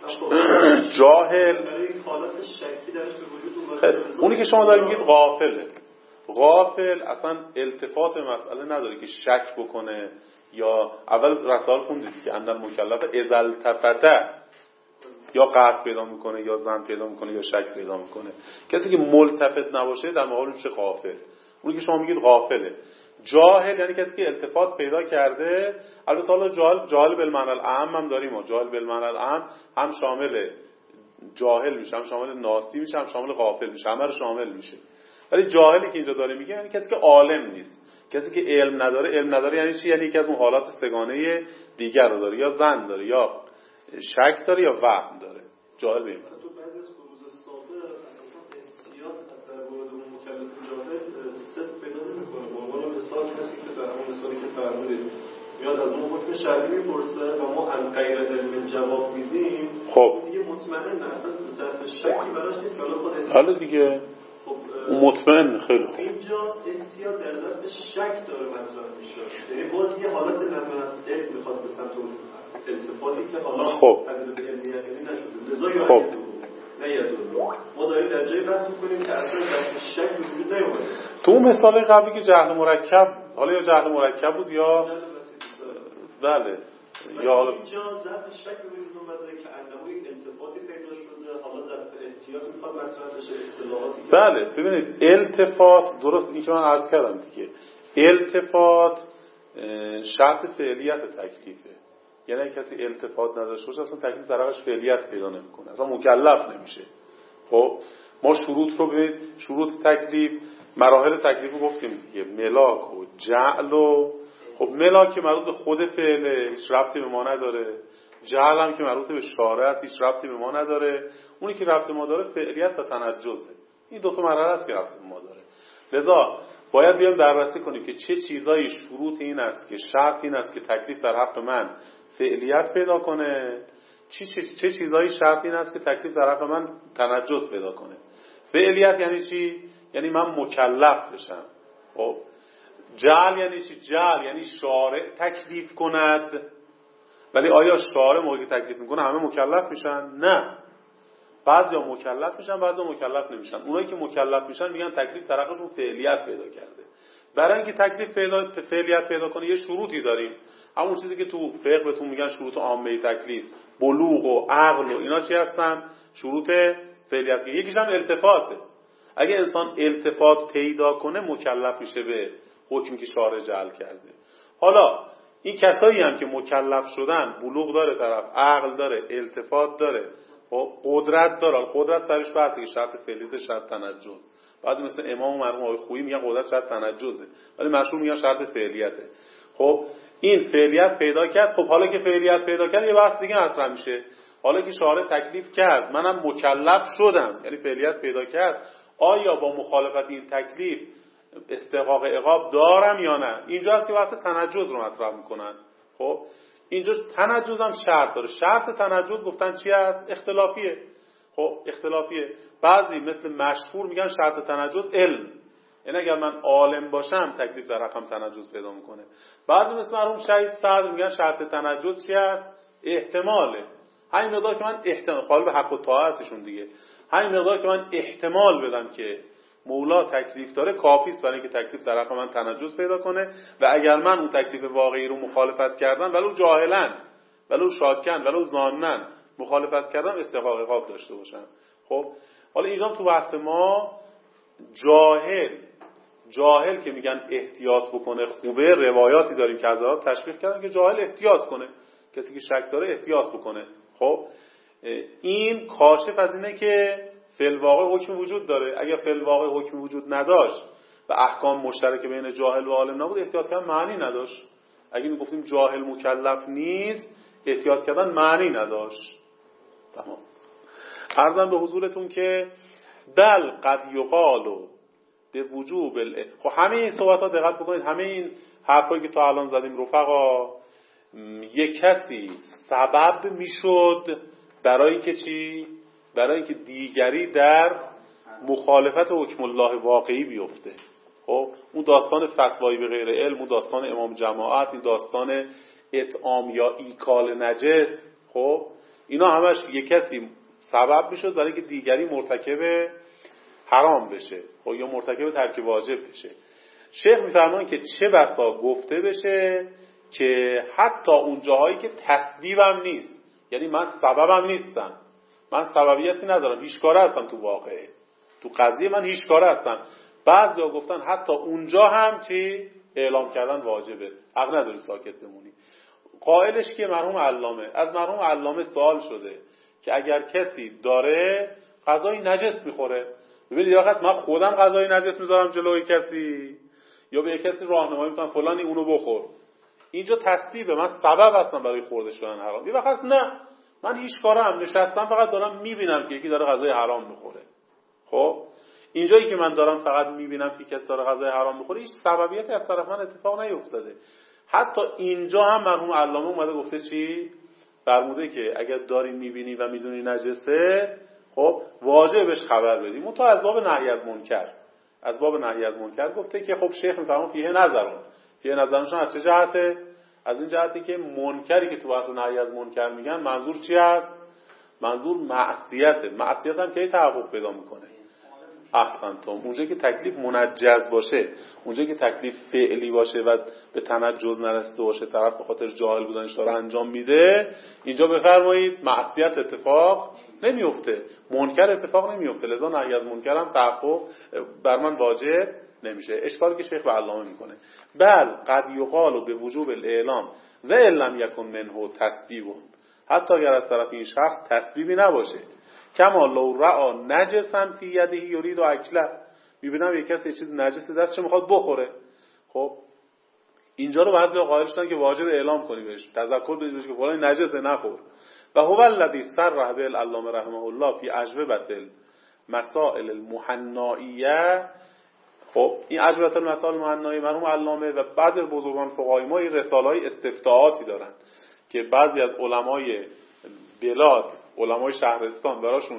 جاهل برای حالت شکی درش به وجود اومده. اونی که شما دارید میگید غافله. غافل اصلا التفات به مسئله نداره که شک بکنه. یا اول رسال خوندید که اندر مکلف اذا التفته یا قطع پیدا میکنه یا ظن پیدا میکنه یا شک پیدا میکنه. کسی که ملتفت نباشه در مقابل میشه غافل. اونی که شما میگید غافله. جاهل یعنی کسی که التفات پیدا کرده. البته حالا جاهل جاهل بالمعنی العام هم داریم. جاهل بالمعنی العام هم شامل جاهل میشه، هم شامل ناسی میشه، هم شامل غافل میشه، همه رو شامل میشه. ولی جاهلی که اینجا داره میگه یعنی کسی که عالم نیست، کسی که علم نداره. علم نداره یعنی چی؟ یعنی یکی از اون حالات سگانه دیگر رو داره، یا ظن داره یا شک داره یا وهم داره. جاهل بیم تو بعضی از فروض صادق اساسا احتیاط در مورد اون مکلف جاهل صدق پیدا نمیکنه. به عنوان مثال کسی که در همون مثالی که فرمودید میاد از اون حکم شرعی میپرسه و ما عن غیر علم جواب میدیم، خب دیگه مطمئن اصلا طرف شکی براش نیست که حالا خود حالا دیگه خب مطمئن. خیلی خوب. اینجا احتیاط در ظرف شک داره مطرح میشه، یعنی باز یه حالت نمت علم میخواد به سمت اون التفاتی که حالا خب تبدیل به علمی یعنی نشده. لذا یا خب نه یادو ما داریم در جای بحث میکنیم که اصلا در شک به وجود نیومده. تو اون مثال قبلی که جهل مرکب، حالا یا جهل مرکب بود یا بله یا حالا اینجا ظرف شک به وجود اومده که انواعی التفاتی پیدا شده، حالا ظرف احتیاط میخواد مطرح بشه، اصطلاحاتی. بله ببینید التفات درست این که من عرض کردم دیگه، التفات شرط فعلیت تکلیفه. یعنی کسی التفات نداشته باشه اصلا تکلیف درش فعلیت پیدا نمیکنه، اصلا مکلف نمیشه. خب ما شروط رو به شروط تکلیف، مراحل تکلیف رو گفتیم دیگه، ملاک و جعل و خب ملاک که مربوط به خود فعله هیچ ربطی به ما نداره، جعل هم که مربوط به شارع است هیچ ربطی به ما نداره، اونی که ربط ما داره فعلیت و تنجزه. این دو تا مرحله است که ربط به ما داره. لذا باید بیایم بررسی کنیم که چه چیزایی شروط این است که شرط این است که تکلیف در حق من فعلیت پیدا کنه، چه چه چیزایی شرط این است که تکلیف در حق من تنجز پیدا کنه. فعلیت یعنی چی؟ یعنی من مکلف بشم. خب جعل یعنی چی؟ جعل یعنی شارع تکلیف کند. ولی آیا شارع موقعی تکلیف میکنه همه مکلف میشن؟ نه، بعضیا مکلف میشن بعضیا مکلف نمیشن. اونایی که مکلف میشن میگن تکلیف در حقشون فعلیت پیدا کرده. برای اینکه تکلیف پیدا فعلیت پیدا کنه یه شروطی داریم، همون چیزی که تو فقه بهتون میگن شروط عامه تکلیف، بلوغ و عقل و اینا چی هستن؟ شروط فعلیت. یکیش هم التفاته. اگه انسان التفات پیدا کنه مکلف میشه به حکمی که شارع جعل کرده. حالا این کسایی هم که مکلف شدن، بلوغ داره طرف، عقل داره، التفات داره، خب قدرت داره. قدرت سرش بحثه که شرط فعلیت شرط تنجز. بعضی مثل امام مرحوم آقای خویی میگن قدرت شرط تنجزه، ولی مشهور میگن شرط فعلیته. خب این فعلیت پیدا کرد. خب حالا که فعلیت پیدا کرد یه بحث دیگه مطرح میشه. حالا که شارع تکلیف کرد منم مکلف شدم، یعنی فعلیت پیدا کرد، آیا با مخالفت این تکلیف استحقاق عقاب دارم یا نه؟ اینجا هست که بحث تنجز رو مطرح میکنن. خب اینجا تنجز هم شرط داره. شرط تنجز گفتن چی هست؟ اختلافیه. خب اختلافیه. بعضی مثل مشهور میگن شرط تنجز علم، یعنی اگر من عالم باشم تکلیف در حقم تنجس پیدا میکنه. بعضی مثل مرحوم شهید صدر میگن شرط تنجس چی است؟ احتماله. همین مقدار که من احتمال قالب حق و طاعه هستشون دیگه، همین مقدار که من احتمال بدم که مولا تکلیف داره کافی است برای اینکه تکلیف در حق من تنجس پیدا کنه. و اگر من اون تکلیف واقعی رو مخالفت کردم، ولو جاهلن ولو شاکن ولو ظانن مخالفت کردم، استحقاق عقاب داشته باشم. خب حالا اینجا تو بحث ما جاهل جاهل که میگن احتیاط بکنه خوبه، روایاتی داریم که حضرات تشویق کردن که جاهل احتیاط کنه، کسی که شک داره احتیاط بکنه. خب این کاشف از اینه که فی الواقع حکم وجود داره. اگر فی الواقع حکم وجود نداشت و احکام مشترک بین جاهل و عالم نبود، احتیاط کردن معنی نداشت. اگه می گفتیم جاهل مکلف نیست، احتیاط کردن معنی نداشت. تمام. عرضم به حضورتون که بل قد یقال به وجوب ال... خب همه این صحبت‌ها دقت بکنید، همه این حرفایی که تا الان زدیم رفقا، یک کسی سبب میشد برای که چی؟ برای اینکه دیگری در مخالفت حکم الله واقعی بیفته. خب اون داستان فتوایی به غیر علم، اون داستان امام جماعت، این داستان اطعام یا ایکال نجس، خب اینا همش یک کسی سبب میشد برای اینکه دیگری مرتکب حرام بشه، خب یا مرتکب ترک واجب بشه. شیخ میفرمایند که چه بسا گفته بشه که حتی اون جاهایی که تسبیبم نیست، یعنی من سببم نیستم، من سببیتی ندارم، هیچ کاره هستم تو واقعه، تو قضیه من هیچ کاره هستم، بعضیا گفتن حتی اونجا هم چی اعلام کردن واجبه، حق نداری ساکت بمونی. قائلش که مرحوم علامه، از مرحوم علامه سوال شده که اگر کسی داره غذای نجس میخوره، ببینید یا خاص من خودم غذای نجس میذارم جلوی کسی یا به کسی راهنمایی میکنم فلانی اونو بخور، اینجا تصدیبه، من سبب هستم برای خورده شدن حرام. یا خاص نه، من هیچ کارم نشستم فقط دارم میبینم که یکی داره غذای حرام میخوره. خب اینجایی که من دارم فقط میبینم که کسی داره غذای حرام میخوره، هیچ سببیتی از طرف من اتفاق نیفتاده. حتی اینجا هم مرحوم علامه اومده گفته چی؟ فرموده که اگر داری میبینی و میدونی نجسه، خب واجب بهش خبر بدی. اون تا از باب نهی از منکر، از باب نهی از منکر گفته که خب شیخ میفرمون فیه نظرون، فیه نظرونشون از چه جهته؟ از این جهتی که منکری که تو بحث نهی از منکر میگن منظور چی است؟ منظور معصیته. معصیت هم کی تحقق پیدا میکنه؟ احسنتم، اونجا که تکلیف منجز باشه، اونجا که تکلیف فعلی باشه و به تنجز نرسیده باشه، طرف به خاطر جاهل بودنش داره انجام میده، اینجا بفرمایید معصیت اتفاق نمیفته، منکر اتفاق نمیفته، لذا نهی از منکر هم تحقق بر من واجب نمیشه. اشکالی که شیخ به علامه میکنه، بل قد یقال به وجوب الاعلام و ان لم یکن منه تسبیب، حتی اگر از طرف این شخص تسبیبی نباشه، کما لو رأى نجسا فی یده یرید اکله، میبینم یک کسی چیز نجس دستش میخواد بخوره، خب اینجا رو بعضی قائل شدن که واجب اعلام کنی بهش، تذکر بدی بهش که فلان نجسه نخور. و هو الذی صرح به العلامه رحمه الله فی اجوبه المسائل المحنائیه. خب این اجوبه المسائل المحنائیه مرحوم علامه و بعضی از بزرگان فقهای ما رساله‌های استفتاءاتی دارن که بعضی از علمای بلاد، علمای شهرستان براشون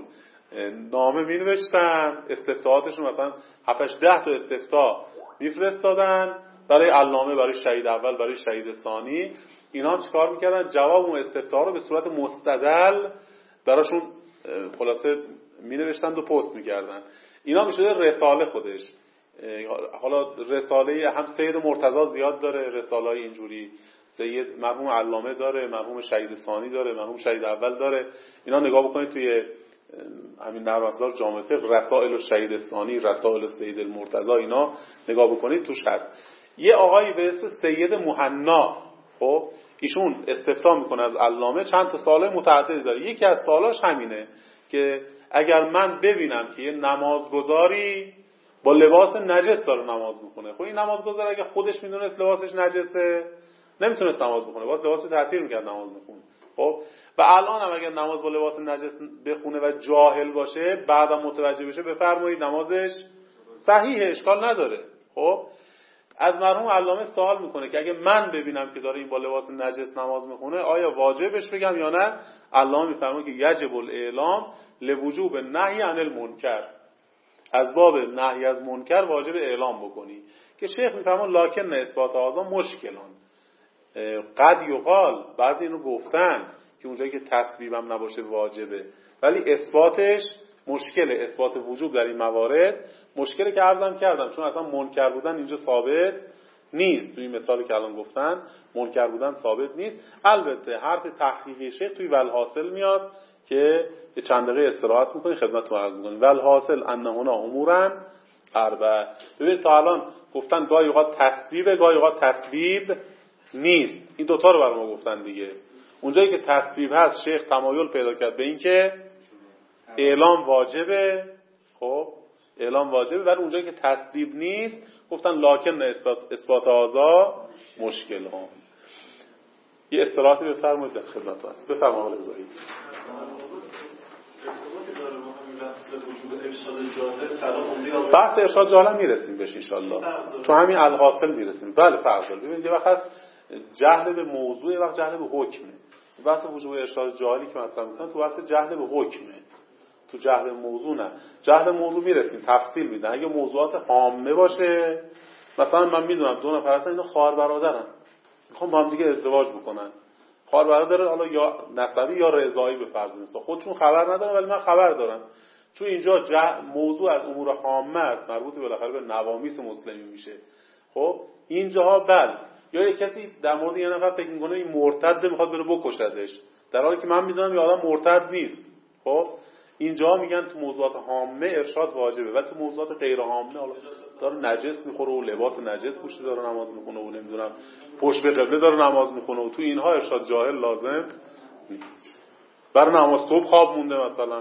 نامه می نوشتن، استفتاءاتشون مثلا هفت ده تا استفتاء میفرستادن برای علامه، برای شهید اول، برای شهید ثانی. اینا هم چیکار میکردن؟ جواب اون استفتاء رو به صورت مستدل براشون خلاصه می نوشتن و پست میکردن. اینا میشده رساله خودش. حالا رساله هم سید مرتضی زیاد داره، رساله های اینجوری سید مرحوم علامه داره، مرحوم شهید ثانی داره، مرحوم شهید اول داره. اینا نگاه بکنید توی همین نرم افزار جامع فقه، رسائل الشهید ثانی، رسائل سید المرتضی، اینا نگاه بکنید توش هست. یه آقایی به اسم سید مهنا، خب ایشون استفتاء میکنه از علامه، چند تا سوال متعددی داره. یکی از سوالاش همینه که اگر من ببینم که یه نمازگزاری با لباس نجس داره نماز میکنه، خب این نمازگزار اگه خودش میدونست لباسش نجسه نمیتونست نماز بخونه، واسه لباسش تعطیل میکرد نماز میخونه. خب و الان هم اگر نماز با لباس نجس بخونه و جاهل باشه، بعدم متوجه بشه، بفرمایید نمازش صحیحه، اشکال نداره. خب از مرحوم علامه سوال میکنه که اگه من ببینم که داره این با لباس نجس نماز میخونه، آیا واجبش بگم یا نه؟ علامه میفرمایه که یجب الاعلام لوجوب نهی عن المنکر، از باب نهی از منکر واجب اعلام بکنی که شیخ میفهمون لکن اثبات اعضا مشکلان. قد یقال بعضی اینو گفتن که اونجایی که تسبیب هم نباشه واجبه، ولی اثباتش مشکله. اثبات وجوب در این موارد مشکله که عرضم کردم، چون اصلا منکر بودن اینجا ثابت نیست. توی مثالی که الان گفتن منکر بودن ثابت نیست. البته حرف تحقیقی شیخ توی والحاصل میاد که یه چند دقیقه استراحت میکنی خدمتتون عرض میکنیم. والحاصل ان هنا امورا اربعه. ببینید تا الان گفتن گاهی اوقات تسبیبه، گاهی اوقات تسبیب نیست. این دوتا رو برای ما گفتن دیگه. اونجایی که تسبیب هست شیخ تمایل پیدا کرد به این که اعلام واجبه، خب اعلام واجبه، ولی اونجایی که تسبیب نیست گفتن لکن اثبات اثبات اعضا مشکل ها. یه اصطلاحاتی بفرمایید در خدمتتون هست. بفرمایید آقای رضایی. بحث ارشاد جاهل میرسیم بهش ان شاء الله. تو همین الحاصل میرسیم. بله فرق داره. ببینید یه وقت هست جهل به موضوع، یه وقت جهل به حکمه. بحث وجوب ارشاد جاهلی که مطرح میکنن تو بحث جهل به حکمه، تو جهل موضوع نه. جهل موضوع میرسیم تفصیل میدن. اگه موضوعات عامه باشه، مثلا من میدونم دو نفر هستن اینا خواهر برادرن، میخوام با هم دیگه ازدواج بکنن. خواهر برادر حالا یا نسبی یا رضایی به فرض مثلا، خودشون خبر ندارن ولی من خبر دارم. چون اینجا موضوع از امور عامه است، مربوط بالاخره به نوامیس مسلمی میشه. خب اینجاها بل یا یک کسی در مورد یه نفر فکر میکنه این مرتد میخواد بره بکشدش، در حالی که من میدونم یه آدم مرتد نیست. خب اینجا میگن تو موضوعات عامه ارشاد واجبه، و تو موضوعات غیر عامه حالا داره نجس میخوره و لباس نجس پوشیده داره نماز میخونه و نمیدونم پشت به قبله داره نماز میخونه و تو اینها ارشاد جاهل لازم نیست. برای نماز صبح خواب مونده مثلا،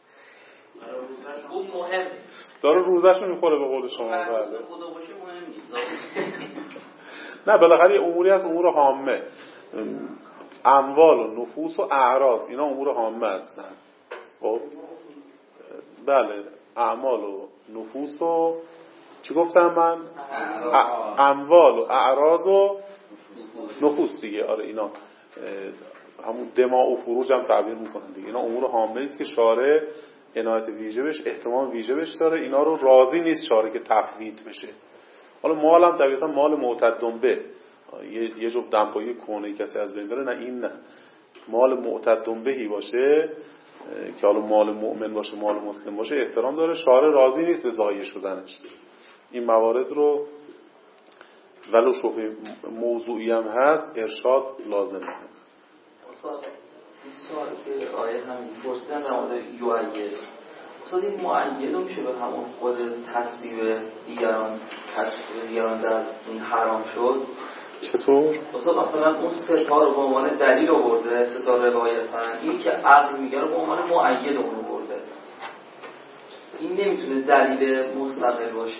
اون مهم داره روزشو میخوره به قول شما. بله خدا باشه مهم نیست. نه بالاخره یه اموری هست امور عامه، اموال و نفوس و اعراض اینا امور عامه هستن. خب بله اعمال و نفوس و چی گفتم من؟ اموال و اعراض و نفوس دیگه. آره اینا همون دماء و فروج هم تعبیر میکنن دیگه. اینا امور عامه است که شارع عنایت ویژه بهش، اهتمام ویژه بهش داره. اینا رو راضی نیست شارع که تفویت بشه. حالا مال هم طبیعتا مال معتدن به، یه یه جفت دمپایی کونه کسی از بین بره، نه این نه. مال معتدن بهی باشه که حالا مال مؤمن باشه مال مسلم باشه احترام داره. شارع راضی نیست به ضایع شدنش. این موارد رو ولو شبه موضوعی هم هست ارشاد لازمه. استاد این سوال که آیه همین پرسیدن در مورد یوعید، استاد این معید رو میشه به همون خود تصویب دیگران دیگران در این حرام شد؟ چطور؟ استاد مثلا اون سه تا رو به عنوان دلیل آورده، سه تا روایتن، این که عقل میگه رو به عنوان معید اون آورده، این نمیتونه دلیل مستقل باشه.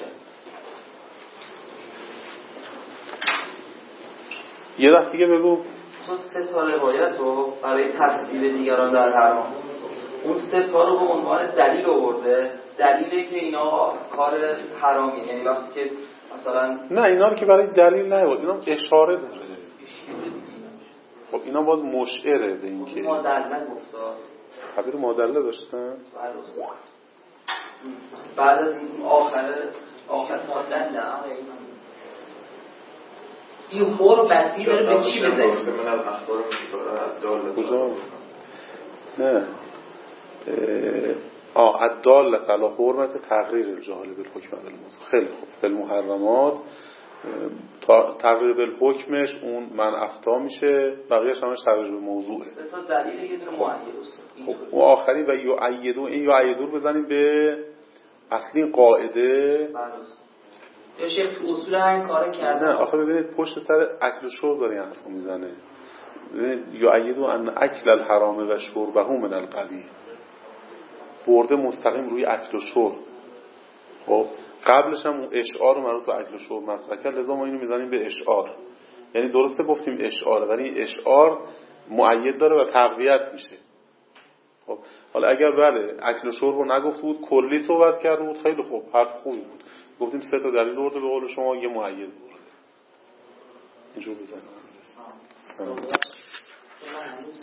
یه دفعه دیگه بگو. اون سه تا روایت رو برای تصویب دیگران در حرام، اون سه تا رو به عنوان دلیل آورده، دلیلی که اینا کار حرامی، یعنی وقتی که مثلا نه اینا رو که برای دلیل نیاورد، اینا اشاره داره. خب اینا باز مشعره به این که مادله گفتار تعبیر مادله داشتن. بعد از این آخر آخر مادله سی و خور بستی داره به چی بزنید؟ کجا؟ نه آه الدالة علی حرمت تقریر الجاهل بالحکم بالموضوع. خیلی خوب. فی المحرمات تقریر بالحکمش اون من افتا میشه، بقیه‌اش همش تقریر به موضوعه. مثلا دلیل یه دونه معید است. خب اون آخری و یعیدو، این یعیدو رو بزنیم به اصلی قاعده. یا شیخ تو اصول همین کارو کرده. نه آخه ببینید پشت سر اکل و شرب داره این حرفو میزنه. ببینید یعیدو ان اکل الحرام و شربه من القبیح، برده مستقیم روی اکل و شرب. خب قبلش هم اون اشعار مربوط به اکل و شرب مطرح کرد، لذا ما اینو میزنیم به اشعار. یعنی درسته گفتیم اشعاره ولی اشعار مؤید داره و تقویت میشه. خب حالا اگر بله اکل و شرب رو نگفت بود کلی صحبت کرده بود خیلی خوب، حرف خوبی بود. گفتیم سه تا دلیل آورده به قول شما، یه مؤید برده. اینجور بزنیم.